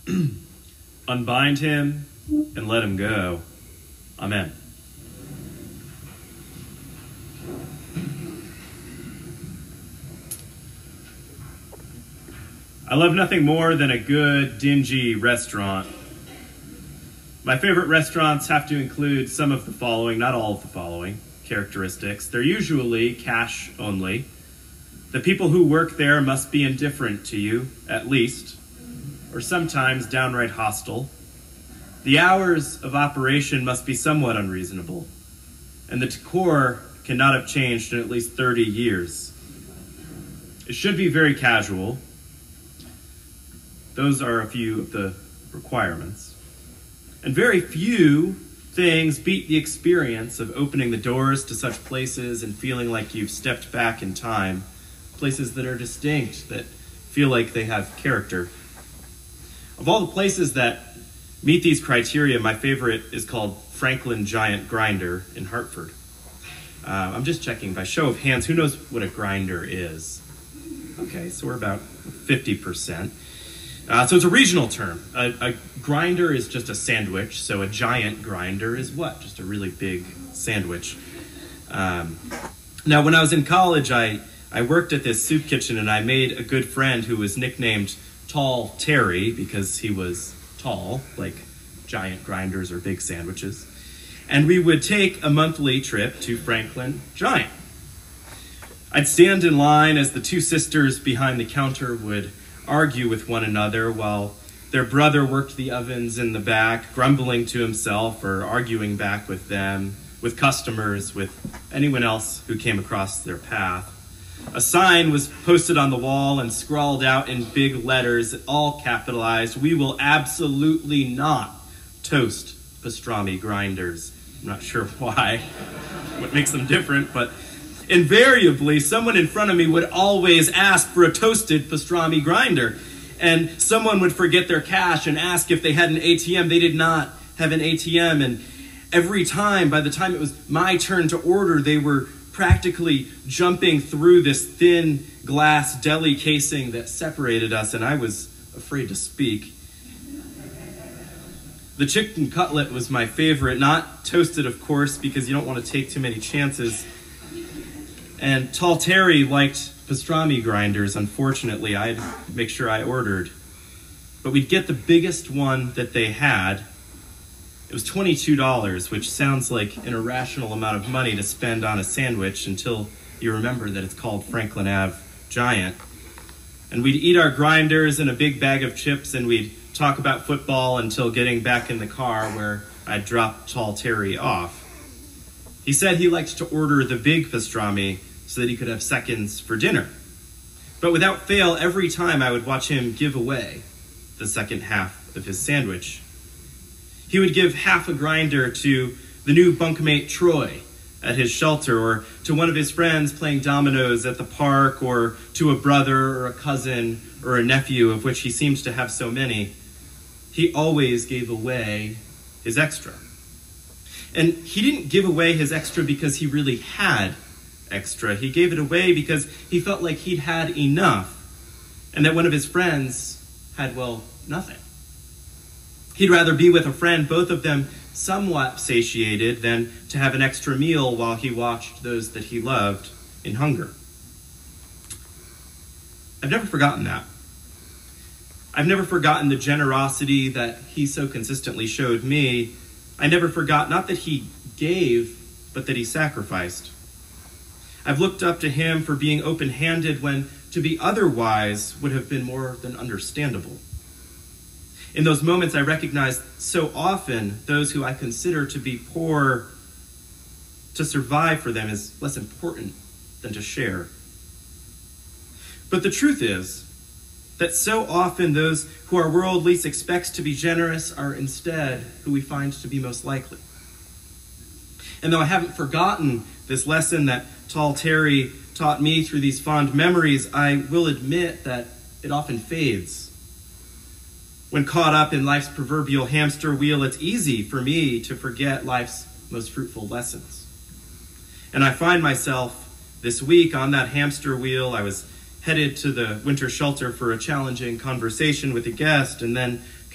Unbind him and let him go. Amen. I love nothing more than a good, dingy restaurant. My favorite restaurants have to include some of the following, not all of the following, characteristics. They're usually cash only. The people who work there must be indifferent to you, at least, or sometimes downright hostile. The hours of operation must be somewhat unreasonable, and the decor cannot have changed in at least 30 years. It should be very casual. Those are a few of the requirements. And very few things beat the experience of opening the doors to such places and feeling like you've stepped back in time. Places that are distinct, that feel like they have character. Of all the places that meet these criteria, my favorite is called Franklin Giant Grinder in Hartford. I'm just checking by show of hands, who knows what a grinder is? Okay, so we're about 50%. So it's a regional term. A grinder is just a sandwich, so a giant grinder is what? Just a really big sandwich. Now, when I was in college, I worked at this soup kitchen, and I made a good friend who was nicknamed Tall Terry because he was tall, like giant grinders or big sandwiches. And we would take a monthly trip to Franklin Giant. I'd stand in line as the two sisters behind the counter would argue with one another while their brother worked the ovens in the back, grumbling to himself or arguing back with them, with customers, with anyone else who came across their path. A sign was posted on the wall and scrawled out in big letters, all capitalized, "We will absolutely not toast pastrami grinders." I'm not sure why, what makes them different, but invariably, someone in front of me would always ask for a toasted pastrami grinder. And someone would forget their cash and ask if they had an ATM. They did not have an ATM. And every time, by the time it was my turn to order, they were practically jumping through this thin glass deli casing that separated us, and I was afraid to speak. The chicken cutlet was my favorite, not toasted, of course, because you don't want to take too many chances. And Tall Terry liked pastrami grinders. Unfortunately, I'd make sure I ordered. But we'd get the biggest one that they had. It was $22, which sounds like an irrational amount of money to spend on a sandwich until you remember that it's called Franklin Ave Giant. And we'd eat our grinders and a big bag of chips, and we'd talk about football until getting back in the car where I'd dropped Tall Terry off. He said he liked to order the big pastrami so that he could have seconds for dinner. But without fail, every time I would watch him give away the second half of his sandwich. He would give half a grinder to the new bunkmate Troy at his shelter, or to one of his friends playing dominoes at the park, or to a brother or a cousin or a nephew, of which he seems to have so many. He always gave away his extra. And he didn't give away his extra because he really had extra. He gave it away because he felt like he'd had enough, and that one of his friends had, well, nothing. He'd rather be with a friend, both of them somewhat satiated, than to have an extra meal while he watched those that he loved in hunger. I've never forgotten that. I've never forgotten the generosity that he so consistently showed me. I never forgot, not that he gave, but that he sacrificed. I've looked up to him for being open-handed when to be otherwise would have been more than understandable. In those moments, I recognized so often those who I consider to be poor, to survive for them is less important than to share. But the truth is that so often those who our world least expects to be generous are instead who we find to be most likely. And though I haven't forgotten this lesson that Tall Terry taught me through these fond memories, I will admit that it often fades. When caught up in life's proverbial hamster wheel, it's easy for me to forget life's most fruitful lessons. And I find myself this week on that hamster wheel. I was headed to the winter shelter for a challenging conversation with a guest, and then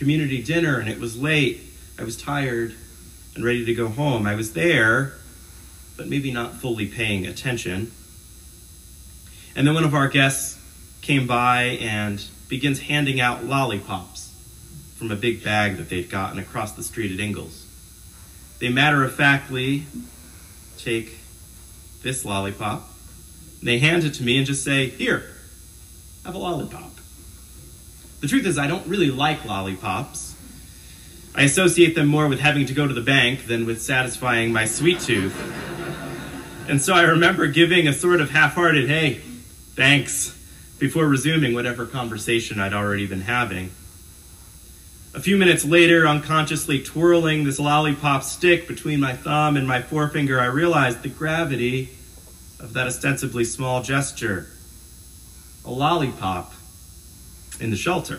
community dinner, and it was late. I was tired and ready to go home. I was there, but maybe not fully paying attention. And then one of our guests came by and begins handing out lollipops from a big bag that they'd gotten across the street at Ingalls. They matter-of-factly take this lollipop, and they hand it to me and just say, "Here, have a lollipop." The truth is, I don't really like lollipops. I associate them more with having to go to the bank than with satisfying my sweet tooth. And so I remember giving a sort of half-hearted, "Hey, thanks," before resuming whatever conversation I'd already been having. A few minutes later, unconsciously twirling this lollipop stick between my thumb and my forefinger, I realized the gravity of that ostensibly small gesture. A lollipop in the shelter.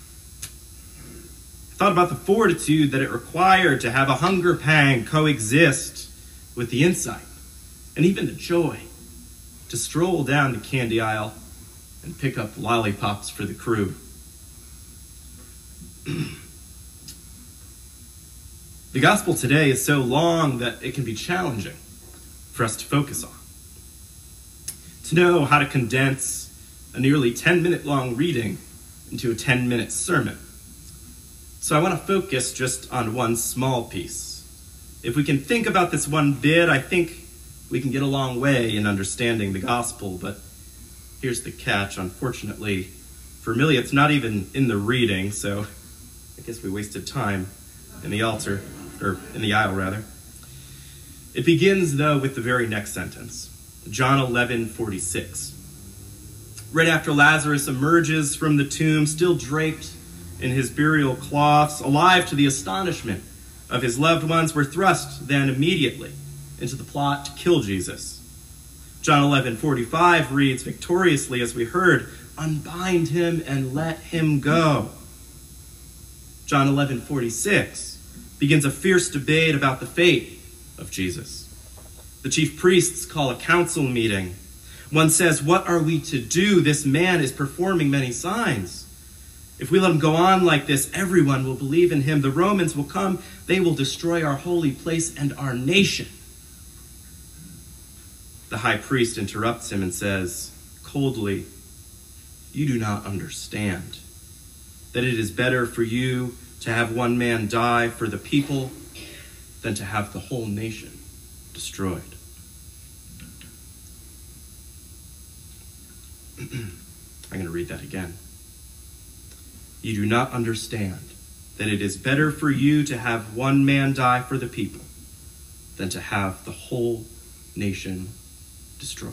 I thought about the fortitude that it required to have a hunger pang coexist with the insight, and even the joy to stroll down the candy aisle and pick up lollipops for the crew. The gospel today is so long that it can be challenging for us to focus on. To know how to condense a nearly 10-minute long reading into a 10-minute sermon. So I want to focus just on one small piece. If we can think about this one bit, I think we can get a long way in understanding the gospel, but here's the catch. Unfortunately, for Millie, it's not even in the reading, so I guess we wasted time in the altar, or in the aisle, rather. It begins, though, with the very next sentence, John 11:46. Right after Lazarus emerges from the tomb, still draped in his burial cloths, alive to the astonishment of his loved ones, were thrust then immediately into the plot to kill Jesus. John 11:45 reads victoriously, as we heard, "Unbind him and let him go." John 11:46 begins a fierce debate about the fate of Jesus. The chief priests call a council meeting. One says, "What are we to do? This man is performing many signs. If we let him go on like this, everyone will believe in him. The Romans will come. They will destroy our holy place and our nation." The high priest interrupts him and says, coldly, "You do not understand that it is better for you to have one man die for the people than to have the whole nation destroyed." I'm going to read that again. "You do not understand that it is better for you to have one man die for the people than to have the whole nation destroyed."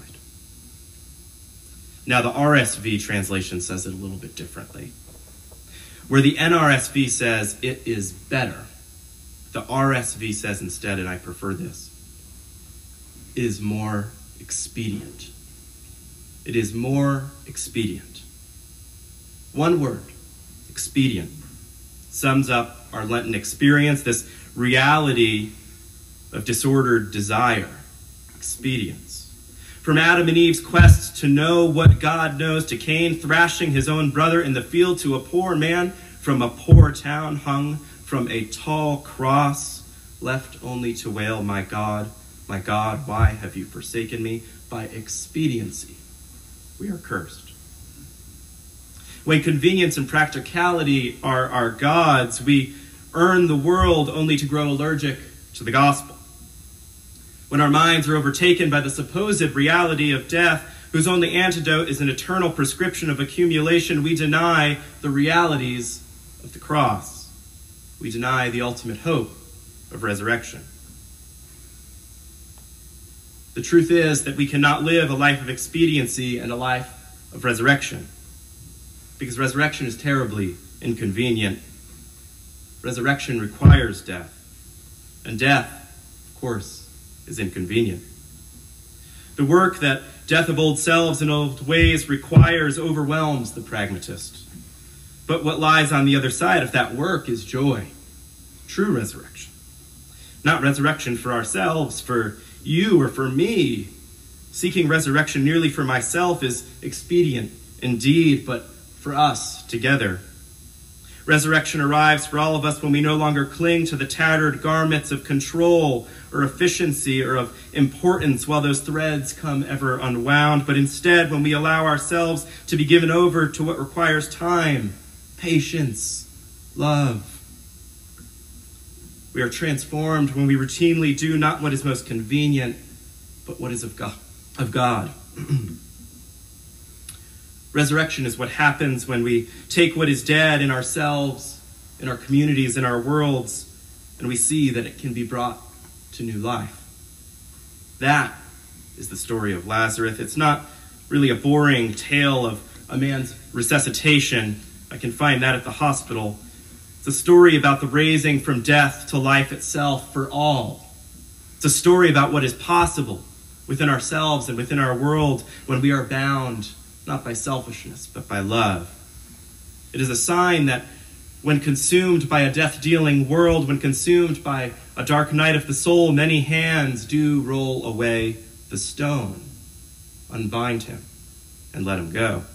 Now, the RSV translation says it a little bit differently. Where the NRSV says it is better, the RSV says instead, and I prefer this, it is more expedient. It is more expedient. One word, expedient, sums up our Lenten experience, this reality of disordered desire, expedience. From Adam and Eve's quest to know what God knows, to Cain thrashing his own brother in the field, to a poor man from a poor town hung from a tall cross, left only to wail, my God, why have you forsaken me?" By expediency, we are cursed. When convenience and practicality are our gods, we earn the world only to grow allergic to the gospel. When our minds are overtaken by the supposed reality of death, whose only antidote is an eternal prescription of accumulation, we deny the realities of the cross. We deny the ultimate hope of resurrection. The truth is that we cannot live a life of expediency and a life of resurrection, because resurrection is terribly inconvenient. Resurrection requires death, and death, of course, is inconvenient. The work that death of old selves and old ways requires overwhelms the pragmatist. But what lies on the other side of that work is joy, true resurrection. Not resurrection for ourselves, for you or for me. Seeking resurrection merely for myself is expedient indeed, but for us together. Resurrection arrives for all of us when we no longer cling to the tattered garments of control or efficiency or of importance while those threads come ever unwound, but instead when we allow ourselves to be given over to what requires time, patience, love. We are transformed when we routinely do not what is most convenient, but what is of God. Resurrection is what happens when we take what is dead in ourselves, in our communities, in our worlds, and we see that it can be brought to new life. That is the story of Lazarus. It's not really a boring tale of a man's resuscitation. I can find that at the hospital. It's a story about the raising from death to life itself for all. It's a story about what is possible within ourselves and within our world when we are bound not by selfishness, but by love. It is a sign that when consumed by a death-dealing world, when consumed by a dark night of the soul, many hands do roll away the stone, unbind him, and let him go.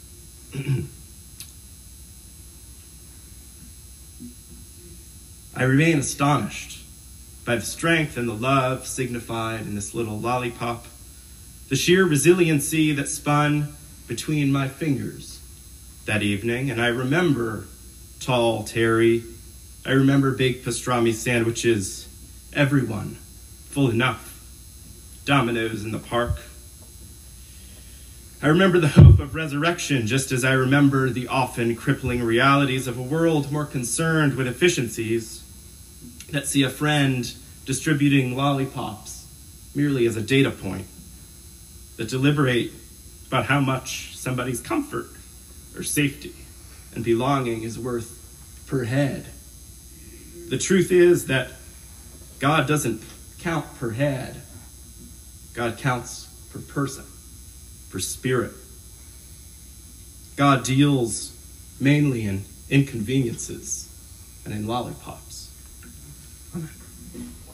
I remain astonished by the strength and the love signified in this little lollipop, the sheer resiliency that spun between my fingers that evening, and I remember tall Terry. I remember big pastrami sandwiches, everyone full enough, dominoes in the park. I remember the hope of resurrection, just as I remember the often crippling realities of a world more concerned with efficiencies that see a friend distributing lollipops merely as a data point, that deliberate about how much somebody's comfort or safety and belonging is worth per head. The truth is that God doesn't count per head. God counts per person, per spirit. God deals mainly in inconveniences and in lollipops. Amen.